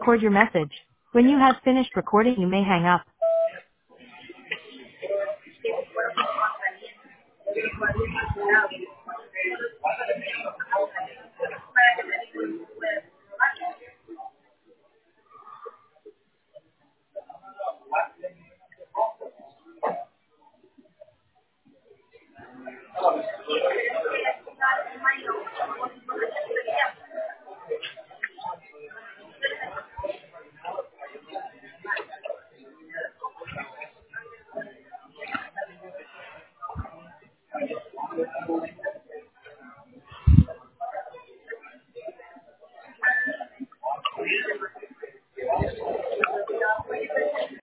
record your message. When you have finished recording, you may hang up.